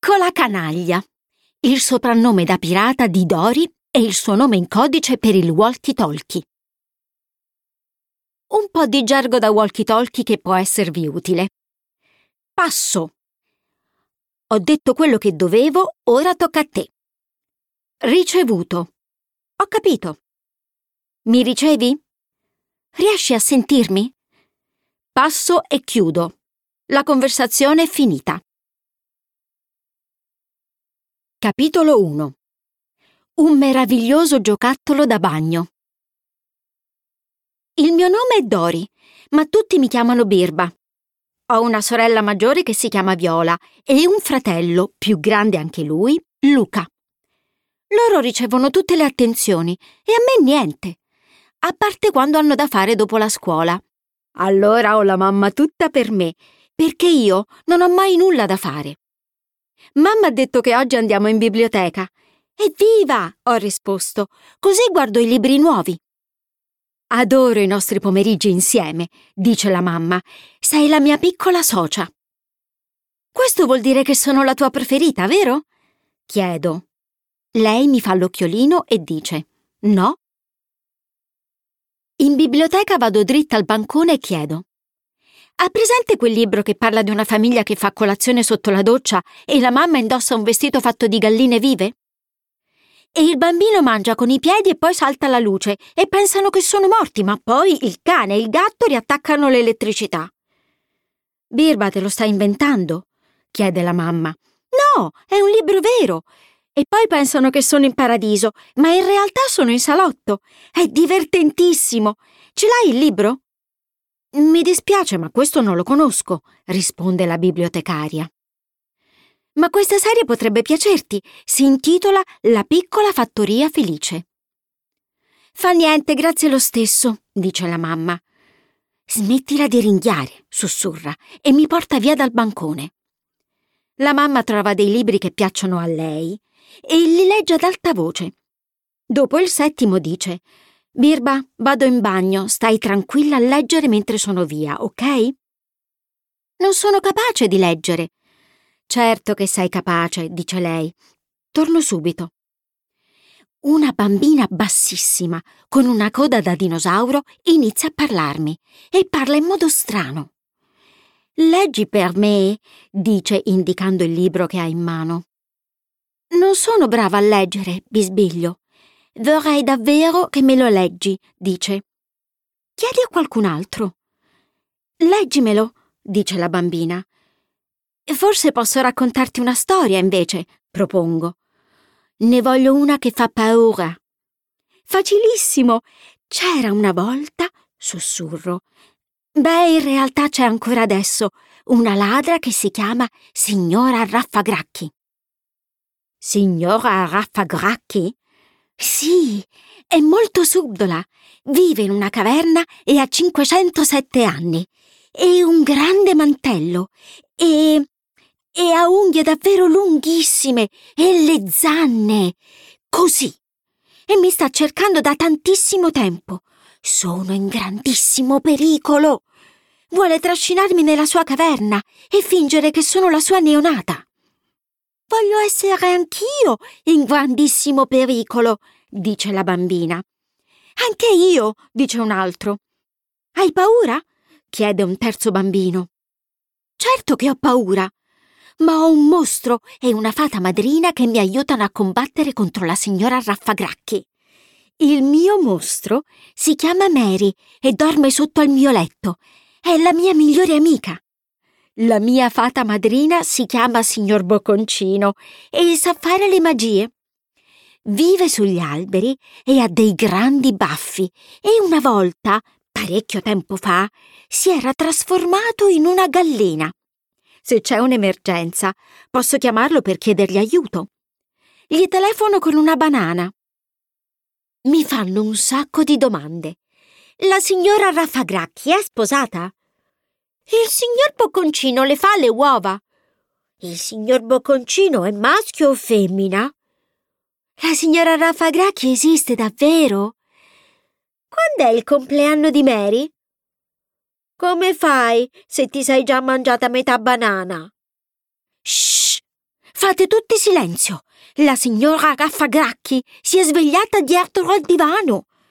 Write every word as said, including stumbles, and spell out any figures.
Piccola canaglia, il soprannome da pirata di Dory e il suo nome in codice per il walkie-talkie. Un po' di gergo da walkie-talkie che può esservi utile. Passo. Ho detto quello che dovevo, ora tocca a te. Ricevuto. Ho capito. Mi ricevi? Riesci a sentirmi? Passo e chiudo. La conversazione è finita. Capitolo uno. Un meraviglioso giocattolo da bagno. Il mio nome è Dory, ma tutti mi chiamano Birba. Ho una sorella maggiore che si chiama Viola e un fratello, più grande anche lui, Luca. Loro ricevono tutte le attenzioni e a me niente, a parte quando hanno da fare dopo la scuola. Allora ho la mamma tutta per me, perché io non ho mai nulla da fare. Mamma ha detto che oggi andiamo in biblioteca. Evviva! Ho risposto, così guardo i libri nuovi. Adoro i nostri pomeriggi insieme, dice la mamma. Sei la mia piccola socia. Questo vuol dire che sono la tua preferita, vero? Chiedo. Lei mi fa l'occhiolino e dice: no. In biblioteca vado dritta al bancone e chiedo: ha presente quel libro che parla di una famiglia che fa colazione sotto la doccia e la mamma indossa un vestito fatto di galline vive? E il bambino mangia con i piedi e poi salta la luce e pensano che sono morti, ma poi il cane e il gatto riattaccano l'elettricità. Birba, te lo stai inventando? Chiede la mamma. No, è un libro vero. E poi pensano che sono in paradiso, ma in realtà sono in salotto. È divertentissimo. Ce l'hai il libro? Mi dispiace, ma questo non lo conosco, risponde la bibliotecaria. Ma questa serie potrebbe piacerti. Si intitola La piccola fattoria felice. Fa niente, grazie lo stesso, dice la mamma. Smettila di ringhiare, sussurra, e mi porta via dal bancone. La mamma trova dei libri che piacciono a lei e li legge ad alta voce. Dopo il settimo dice: Birba, vado in bagno, stai tranquilla a leggere mentre sono via, ok? Non sono capace di leggere. Certo che sei capace, dice lei. Torno subito. Una bambina bassissima, con una coda da dinosauro, inizia a parlarmi e parla in modo strano. Leggi per me, dice indicando il libro che ha in mano. Non sono brava a leggere, bisbiglio. Vorrei davvero che me lo leggi, dice. Chiedi a qualcun altro. Leggimelo, dice la bambina. Forse posso raccontarti una storia, invece, propongo. Ne voglio una che fa paura. Facilissimo! C'era una volta, sussurro. Beh, in realtà c'è ancora adesso una ladra che si chiama Signora Raffagracchi. Signora Raffagracchi? Sì, è molto subdola. Vive in una caverna e ha cinquecentosette anni. E un grande mantello. E... e ha unghie davvero lunghissime e le zanne. Così. E mi sta cercando da tantissimo tempo. Sono in grandissimo pericolo. Vuole trascinarmi nella sua caverna e fingere che sono la sua neonata. Voglio essere anch'io in grandissimo pericolo, dice la bambina. Anche io, dice un altro. Hai paura? Chiede un terzo bambino. Certo che ho paura, ma ho un mostro e una fata madrina che mi aiutano a combattere contro la signora Raffagracchi. Il mio mostro si chiama Mary e dorme sotto al mio letto. È la mia migliore amica. La mia fata madrina si chiama signor Bocconcino e sa fare le magie. Vive sugli alberi e ha dei grandi baffi e una volta, parecchio tempo fa, si era trasformato in una gallina. Se c'è un'emergenza, posso chiamarlo per chiedergli aiuto. Gli telefono con una banana. Mi fanno un sacco di domande. La signora Raffagracchi è sposata? Il signor Bocconcino le fa le uova. Il signor Bocconcino è maschio o femmina? La signora Raffagracchi esiste davvero? Quando è il compleanno di Mary? Come fai se ti sei già mangiata metà banana? Shh! Fate tutti silenzio! La signora Raffagracchi si è svegliata dietro al divano!